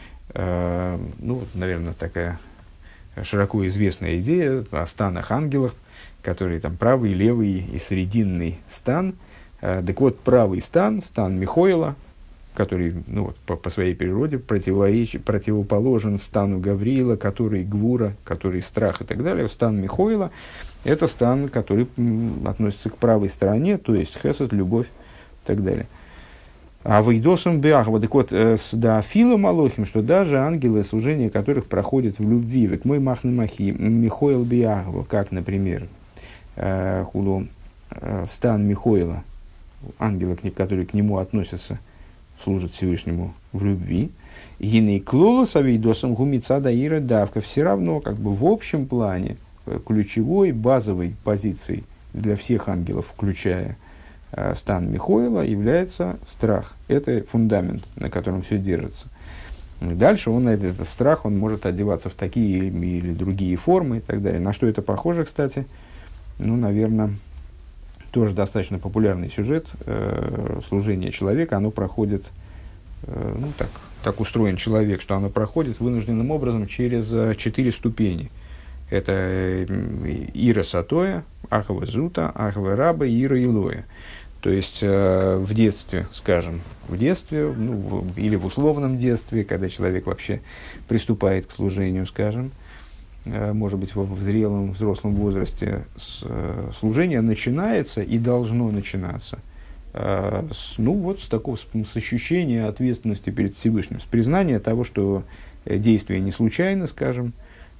Э, ну, наверное, такая широко известная идея о станах ангелов, которые там правый, левый и срединный стан. Э, так вот, правый стан, стан Михоэла, который, ну, вот, по, по своей природе противоположен стану Гавриила, который Гвура, который страх и так далее. Стан Михоэла – это стан, который м, относится к правой стороне, то есть хесед, любовь и так далее. А вейдосом беахва, так вот, с дафилом алохим, что даже ангелы, служение которых проходит в любви, век мой махны махи, Михоэл беахва, как, например, э, хулу, э, стан Михоэла, ангелы, которые к нему относятся, служат Всевышнему в любви. Гиней клолу савейдосом гумица даира давка. Все равно, как бы в общем плане, ключевой, базовой позицией для всех ангелов, включая э, стан Михоэла, является страх. Это фундамент, на котором все держится. И дальше он, этот страх, он может одеваться в такие или, или другие формы и так далее. На что это похоже, кстати? Ну, наверное, тоже достаточно популярный сюжет э, служения человека. Оно проходит, э, ну, так, так устроен человек, что оно проходит вынужденным образом через э, четыре ступени. Это э, Ира Сатоя, Ахава Зута, Ахава Раба и Ира Илоя. То есть э, в детстве, скажем, в детстве, ну, в, или в условном детстве, когда человек вообще приступает к служению, скажем, может быть, в зрелом, взрослом возрасте, служение начинается и должно начинаться с, ну, вот, с такого с, с ощущения ответственности перед Всевышним, с признания того, что действие не случайно, скажем,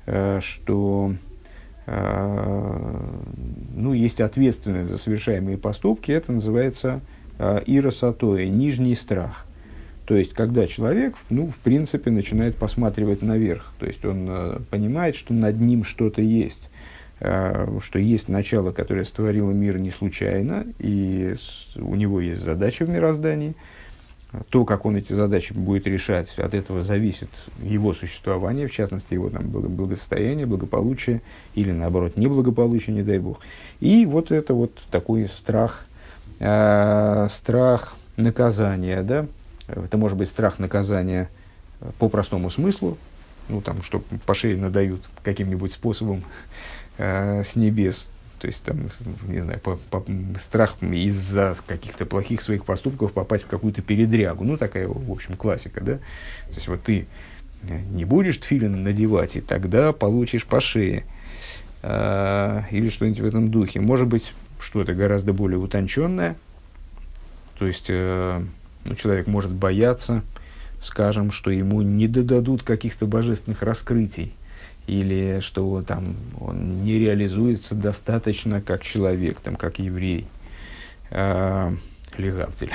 что ну, есть ответственность за совершаемые поступки. Это называется ира сатоя, нижний страх. То есть, когда человек, ну, в принципе, начинает посматривать наверх, то есть, он э, понимает, что над ним что-то есть, э, что есть начало, которое створило мир не случайно, и с, у него есть задачи в мироздании. То, как он эти задачи будет решать, от этого зависит его существование, в частности, его там, благосостояние, благополучие, или, наоборот, неблагополучие, не дай бог. И вот это вот такой страх, э, страх наказания, да. Это может быть страх наказания по простому смыслу, ну, там, что по шее надают каким-нибудь способом э, с небес. То есть, там, не знаю, по, по, страх из-за каких-то плохих своих поступков попасть в какую-то передрягу. Ну, такая, в общем, классика, да. То есть, вот ты не будешь тфилин надевать, и тогда получишь по шее. Э, или что-нибудь в этом духе. Может быть, что-то гораздо более утонченное. То есть... Э, Ну, человек может бояться, скажем, что ему не додадут каких-то божественных раскрытий, или что там, он не реализуется достаточно как человек, там, как еврей, э, легавдель.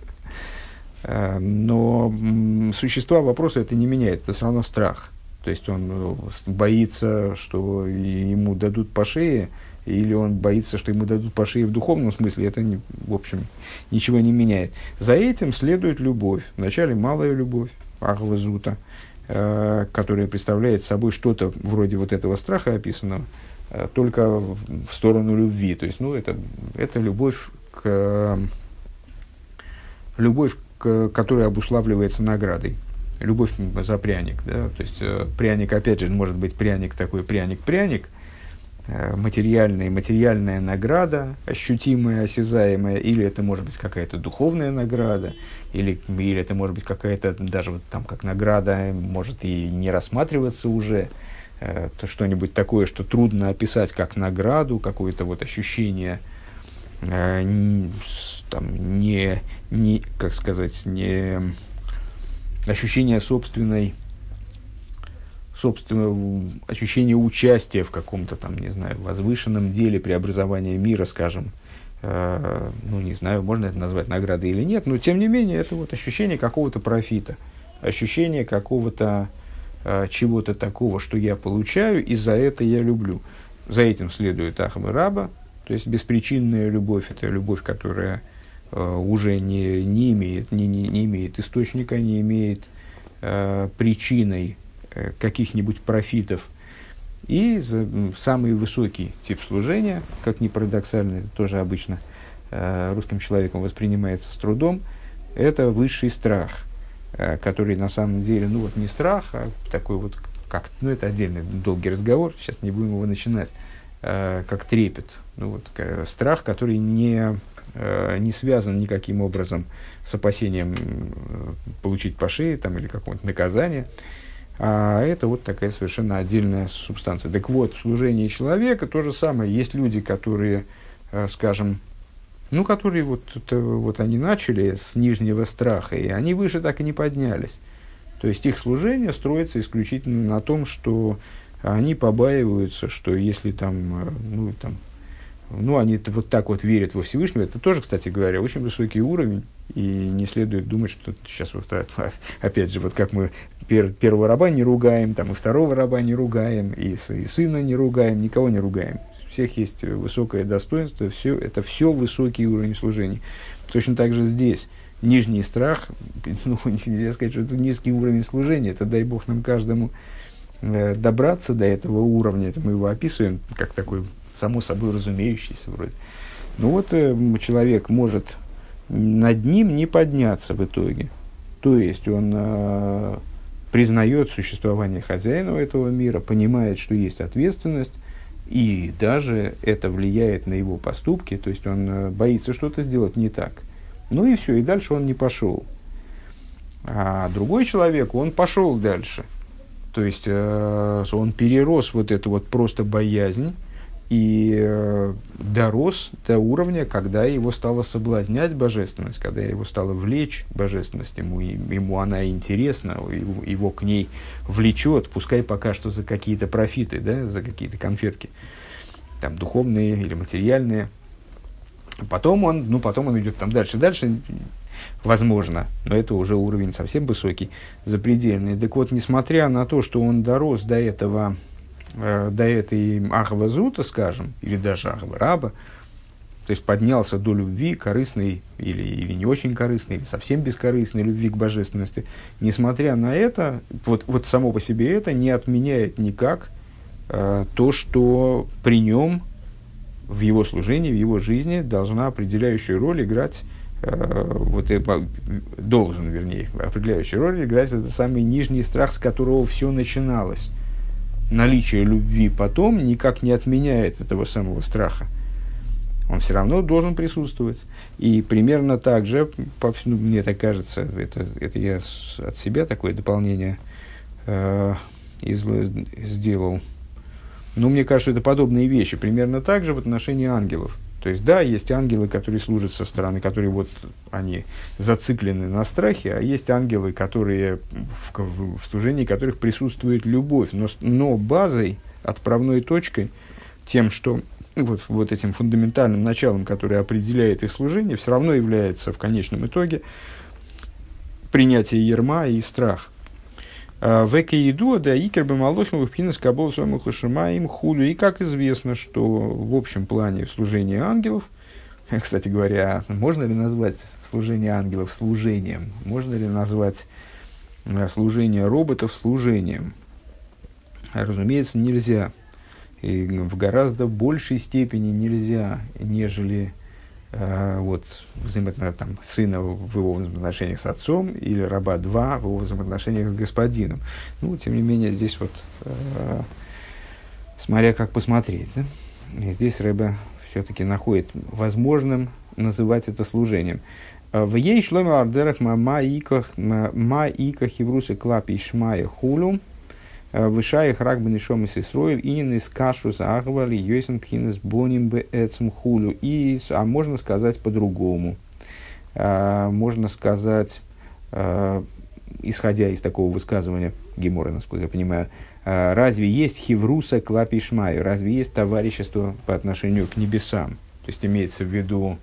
Э, но м, существа вопроса это не меняет, это все равно страх. То есть он боится, что ему дадут по шее, или он боится, что ему дадут по шее в духовном смысле, это, не, в общем, ничего не меняет. За этим следует любовь. Вначале малая любовь, ахва зута, э, которая представляет собой что-то вроде вот этого страха описанного, э, только в, в сторону любви. То есть, ну, это, это любовь, к, любовь к, которая обуславливается наградой. Любовь за пряник. Да? То есть, э, пряник, опять же, может быть пряник такой, пряник-пряник, материальная, материальная награда, ощутимая, осязаемая, или это может быть какая-то духовная награда, или, или это может быть какая-то, даже вот там как награда, может и не рассматриваться уже, э, то что-нибудь такое, что трудно описать как награду, какое-то вот ощущение, э, не, там, не, не, как сказать, не... ощущение собственной, собственного ощущение участия в каком-то там, не знаю, возвышенном деле преобразования мира, скажем. Э, ну, не знаю, можно это назвать наградой или нет, но тем не менее, это вот ощущение какого-то профита, ощущение какого-то э, чего-то такого, что я получаю, и за это я люблю. За этим следует Ахава Раба, то есть беспричинная любовь, это любовь, которая э, уже не, не, имеет, не, не, не имеет источника, не имеет э, причиной э, каких-нибудь профитов. И за, самый высокий тип служения, как ни парадоксально, это тоже обычно э, русским человеком воспринимается с трудом, это высший страх, э, который на самом деле, ну вот не страх, а такой вот, как, ну это отдельный долгий разговор, сейчас не будем его начинать, э, как трепет, ну вот э, страх, который не, э, не связан никаким образом с опасением э, получить по шее там, или какого-нибудь наказания. А это вот такая совершенно отдельная субстанция. Так вот, в служении человека то же самое. Есть люди, которые, э, скажем, ну, которые вот, это, вот они начали с нижнего страха, и они выше так и не поднялись. То есть их служение строится исключительно на том, что они побаиваются, что если там, ну, там, ну, они вот так вот верят во Всевышнего, это тоже, кстати говоря, очень высокий уровень, и не следует думать, что сейчас вот, опять же, вот как мы пер, первого раба не ругаем, там, и второго раба не ругаем, и, и сына не ругаем, никого не ругаем. У всех есть высокое достоинство, все, это все высокий уровень служения. Точно так же здесь нижний страх, ну, нельзя сказать, что это низкий уровень служения, это дай Бог нам каждому э, добраться до этого уровня, это мы его описываем как такой само собой разумеющийся вроде. Ну вот э, человек может над ним не подняться в итоге. То есть он э, признает существование хозяина этого мира, понимает, что есть ответственность, и даже это влияет на его поступки, то есть он э, боится что-то сделать не так. Ну и все, и дальше он не пошел. А другой человек, он пошел дальше. То есть э, он перерос вот эту вот просто боязнь, и э, дорос до уровня, когда его стало соблазнять божественность, когда его стало влечь божественность, ему, ему она интересна, его, его к ней влечет, пускай пока что за какие-то профиты, да, за какие-то конфетки, там, духовные или материальные. Потом он, ну, потом он идет там дальше, дальше, возможно, но это уже уровень совсем высокий, запредельный. Так вот, несмотря на то, что он дорос до этого, до этой Ахава Зута, скажем, или даже Ахава Раба, то есть поднялся до любви корыстной или, или не очень корыстной, или совсем бескорыстной любви к божественности, несмотря на это, вот, вот само по себе это не отменяет никак э, то, что при нем в его служении, в его жизни должна определяющую роль играть, э, вот, э, должен, вернее, определяющую роль играть вот этот самый нижний страх, с которого все начиналось. Наличие любви потом никак не отменяет этого самого страха. Он все равно должен присутствовать. И примерно так же, ну, мне так кажется, это, это я с, от себя такое дополнение э, из, сделал. Но мне кажется, это подобные вещи. Примерно так же в отношении ангелов. То есть, да, есть ангелы, которые служат со стороны, которые вот, они зациклены на страхе, а есть ангелы, которые, в, в, в служении которых присутствует любовь, но, но базой, отправной точкой, тем, что вот, вот этим фундаментальным началом, которое определяет их служение, все равно является в конечном итоге принятие ярма и страх. Веке еду, да икер бы малохим впинес кабол своему хашима им худу. И как известно, что в общем плане в служении ангелов, кстати говоря, можно ли назвать служение ангелов служением? Можно ли назвать служение роботов служением? Разумеется, нельзя. И в гораздо большей степени нельзя, нежели э, вот, взаимоотношения там, сына в его взаимоотношениях с отцом или раба два в его взаимоотношениях с господином. Ну, тем не менее, здесь вот, э, смотря как посмотреть, да? И здесь Ребе все-таки находит возможным называть это служением. В ей шломе ардерах ма иках хиврусы клапи шмая хулю. Вышай их рак бенешом и сисроиль, и не скашу загвали, йосен пхинес боним бе эцем хулю. И, а можно сказать по-другому. А, можно сказать, а, исходя из такого высказывания Гемора, насколько я понимаю, разве есть хивруса клапи шмаю, разве есть товарищество по отношению к небесам? То есть имеется в виду,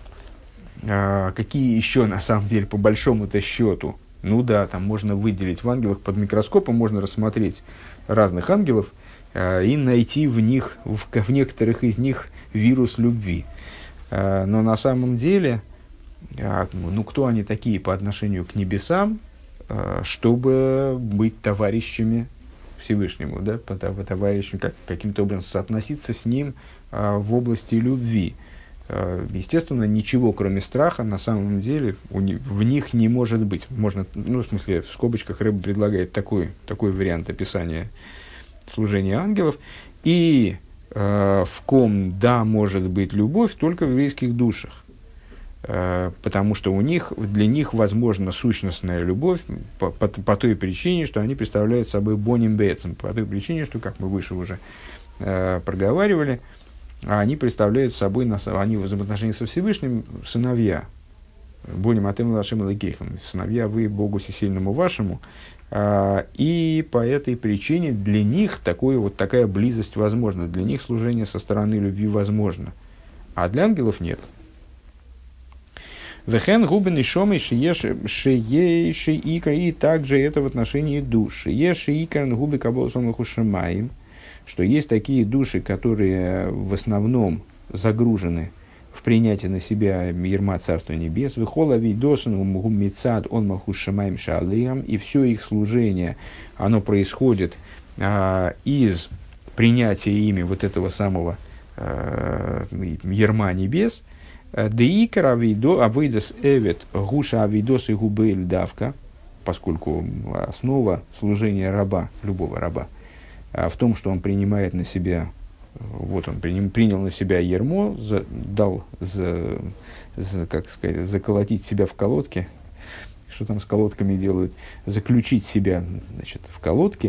какие еще на самом деле по большому-то счету, ну да, там можно выделить в ангелах, под микроскопом можно рассмотреть разных ангелов и найти в них, в, в некоторых из них вирус любви. Но на самом деле, ну кто они такие по отношению к небесам, чтобы быть товарищами Всевышнему, да, товарищем, как, каким-то образом соотноситься с ним а, в области любви. А, естественно, ничего, кроме страха, на самом деле у ни, в них не может быть. Можно, ну, в смысле, в скобочках Рэб предлагает такой, такой вариант описания служения ангелов. И а, в ком, да, может быть любовь, только в еврейских душах. Потому что у них, для них возможна сущностная любовь по, по, по той причине, что они представляют собой боним бецем, по той причине, что, как мы выше уже э, проговаривали, они представляют собой, они в взаимоотношении со Всевышним сыновья, боним атем лашем элокейхем, сыновья вы Богу всесильному вашему, э, и по этой причине для них такое, вот такая близость возможна, для них служение со стороны любви возможно, а для ангелов нет. Вехен губен и шомы шиеши икар, и также это в отношении душ. Шиеши икар губы каболсом хушамаим, что есть такие души, которые в основном загружены в принятие на себя ярма Царства Небес. Вехола видосан гуммицад он махушамаим шаалеям, и все их служение, оно происходит а, из принятия ими вот этого самого а, ярма Небес. Деикар авидос эвет гуша авидос и губейль давка, поскольку основа служения раба, любого раба, в том, что он принимает на себя, вот он приним, принял на себя ярмо, за, дал, за, за, как сказать, заколотить себя в колодке, что там с колодками делают, заключить себя, значит, в колодке,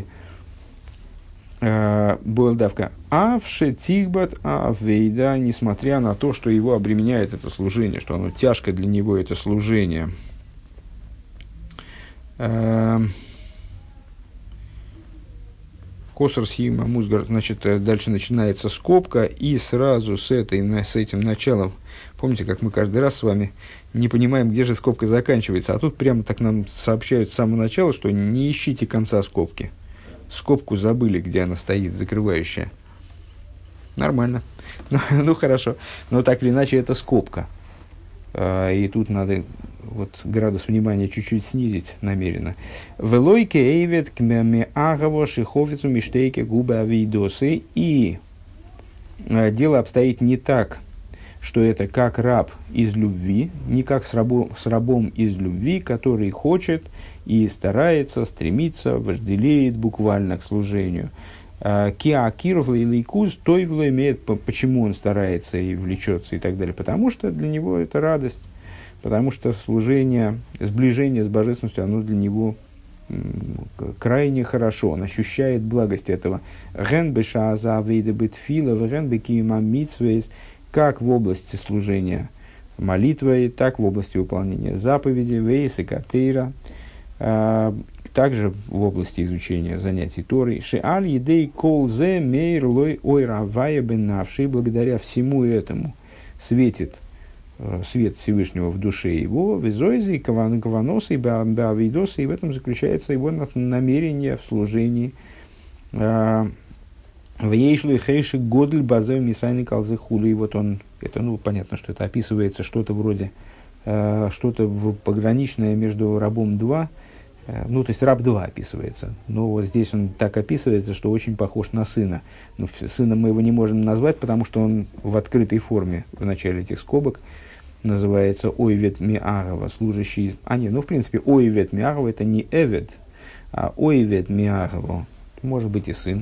Бойлдавка. А в шетигбат, а в вейда, несмотря на то, что его обременяет это служение, что оно тяжко для него, это служение. Косар Сима Музгар, значит, дальше начинается скобка, и сразу с, этой, с этим началом, помните, как мы каждый раз с вами не понимаем, где же скобка заканчивается, а тут прямо так нам сообщают с самого начала, что не ищите конца скобки. Скобку забыли, где она стоит, закрывающая. Нормально. Ну, ну хорошо. Но так или иначе, это скобка. А, и тут надо вот, градус внимания чуть-чуть снизить намеренно. Велойке эйвет кмеме агаво шиховицу миштейке губы авидосы. И а, дело обстоит не так, что это как раб из любви, не как с рабом, с рабом из любви, который хочет и старается, стремится, вожделеет буквально к служению. Киакиров и лейкуз, то его имеет, почему он старается и влечется и так далее. Потому что для него это радость, потому что служение, сближение с божественностью, оно для него крайне хорошо, он ощущает благость этого. Ген бешааза вейда бетфила, ген бекима митсвейс, как в области служения молитвой, так в области выполнения заповедей, вейс и катейра, также в области изучения занятий Торой. Шеаль едей колзе мейр лой ойравая бенавший, благодаря всему этому светит свет Всевышнего в душе его, визойзи, каваносы и баавидосы, и в этом заключается его намерение в служении. В ейшлу хейши годль базев мисайны калзы хули. И вот он, это, ну, понятно, что это описывается что-то вроде, э, что-то в, пограничное между рабом два, э, ну, то есть раб два описывается. Но вот здесь он так описывается, что очень похож на сына. Но сыном мы его не можем назвать, потому что он в открытой форме в начале этих скобок называется ойвет миарова, служащий. А нет, ну, в принципе, ойвет миарова это не эвет, а ойвет миарова, может быть и сын.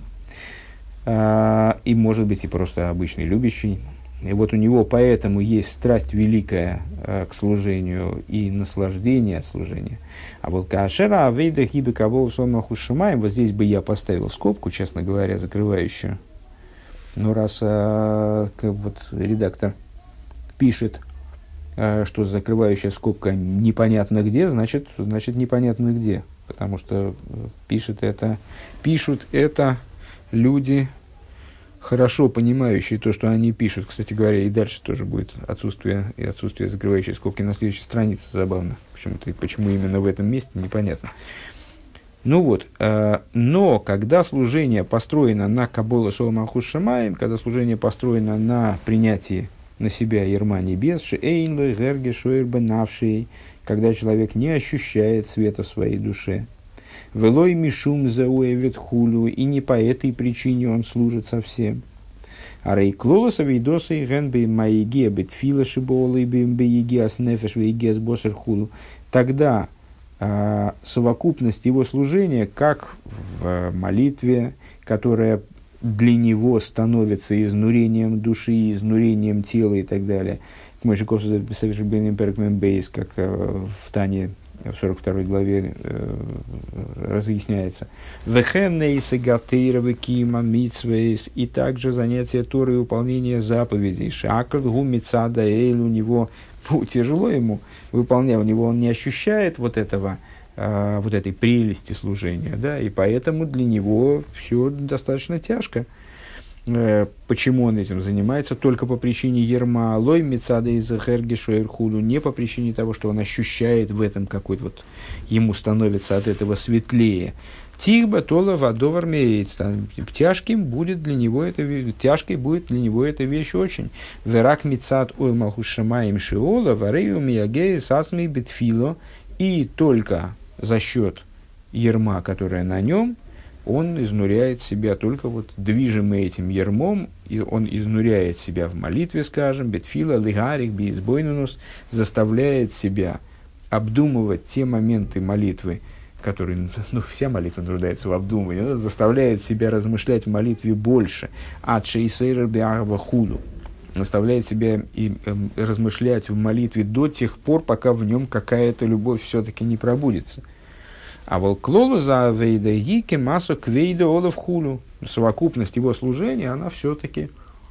Uh, и может быть и просто обычный любящий. И вот у него поэтому есть страсть великая uh, к служению и наслаждение от служения. А вот кашера авейда хибе кавол сомаху шимаем, вот здесь бы я поставил скобку, честно говоря, закрывающую. Но раз uh, как вот редактор пишет э, что закрывающая скобка непонятно где, значит, значит непонятно где. Потому что пишет это, пишут это люди, хорошо понимающие то, что они пишут. Кстати говоря, и дальше тоже будет отсутствие, и отсутствие закрывающей скобки на следующей странице. Забавно. Почему-то, почему именно в этом месте, непонятно. Ну вот, э, но когда служение построено на Кабола Сол Малхус Шамаим, когда служение построено на принятии на себя ярма небес, шеэйн герге шоэр бенавший, когда человек не ощущает света в своей душе, велой мишум зауэвет хулю, и не по этой причине он служит совсем. А рейклолоса вейдоса и генбе маиге бетфила шиболы бимбеиге аснефеш вейге сбосер хулю, тогда а, совокупность его служения, как в молитве, которая для него становится изнурением души, изнурением тела и так далее. Как в Тане в сорок второй главе э, разъясняется. И также занятие Торы и выполнение заповедей. Шакл гумицада эйль, у него ну, тяжело ему выполнять, у него он не ощущает вот этого, э, вот этой прелести служения, да, и поэтому для него все достаточно тяжко. Почему он этим занимается? Только по причине ерма лой мецада из херги шоэрхуду, не по причине того, что он ощущает в этом какой-то вот, ему становится от этого светлее. Тихба тола вадовар меец, тяжким будет для него это, тяжкой будет для него эта вещь очень. Верак мецад ойл малхушамаем шиола варею миягей сасми битфило, и только за счет ерма, которая на нем, он изнуряет себя только вот движимый этим ярмом, и он изнуряет себя в молитве, скажем, бетфила, лигарик, биизбойнунус, заставляет себя обдумывать те моменты молитвы, которые, ну, вся молитва нуждается в обдумывании, он заставляет себя размышлять в молитве больше, ад шейсейр биарва худу, заставляет себя и, э, размышлять в молитве до тех пор, пока в нем какая-то любовь все-таки не пробудится. А волклолу за вейда гики массу квейда олов хулю. Совокупность его служения, она все-таки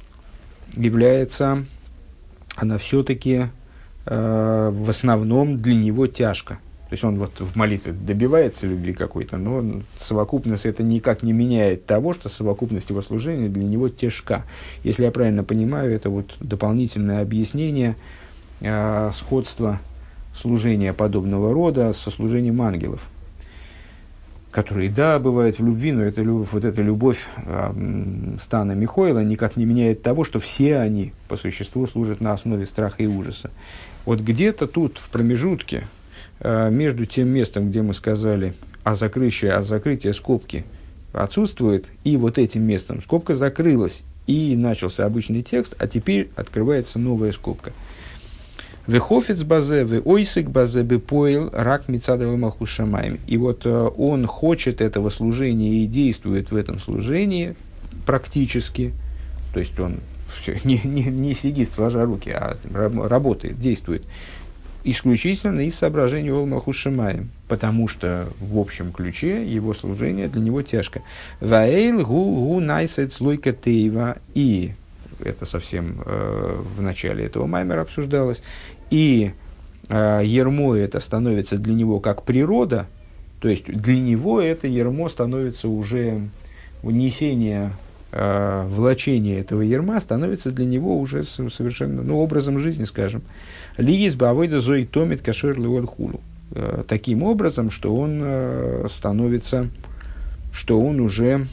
является, она все-таки э, в основном для него тяжко. То есть он вот в молитве добивается любви какой-то, но совокупность это никак не меняет того, что совокупность его служения для него тяжка. Если я правильно понимаю, это вот дополнительное объяснение э, сходства служения подобного рода со служением ангелов, которые, да, бывают в любви, но это, вот эта любовь э, стана Михоэла никак не меняет того, что все они по существу служат на основе страха и ужаса. Вот где-то тут, в промежутке, э, между тем местом, где мы сказали о закрытии, о закрытии скобки отсутствует, и вот этим местом скобка закрылась, и начался обычный текст, а теперь открывается новая скобка. Вехофец базе, ве ойсик базе бепоил, рак мицадовый малхушамаем. И вот э, он хочет этого служения и действует в этом служении практически. То есть он все, не, не, не сидит сложа руки, а работает, действует исключительно из соображений ол малхушамаем. Потому что в общем ключе его служение для него тяжко. Ваэйл гу гу найсет слойка тейва. И это совсем э, в начале этого маймера обсуждалось. И э, ярмо это становится для него как природа, то есть для него это ярмо становится уже несение, э, влачение этого ярма становится для него уже совершенно, ну, образом жизни, скажем. Лиис бавойда зои томит кашер леон хулу. Таким образом, что он э, становится, что он уже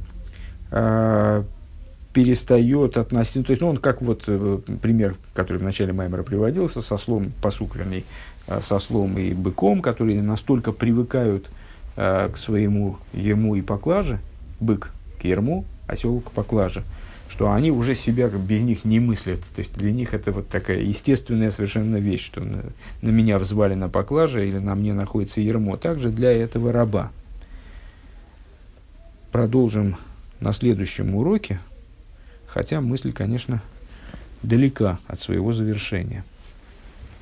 э, перестает относиться, то есть, ну, он как вот э, пример, который в начале маймера приводился, со слом, пасук, вернее, э, со слом и быком, которые настолько привыкают э, к своему ерму и поклаже, бык к ерму, осел к поклаже, что они уже себя без них не мыслят. То есть для них это вот такая естественная совершенно вещь, что на, на меня взвалена поклажа или на мне находится ермо. Также для этого раба. Продолжим на следующем уроке. Хотя мысль, конечно, далека от своего завершения.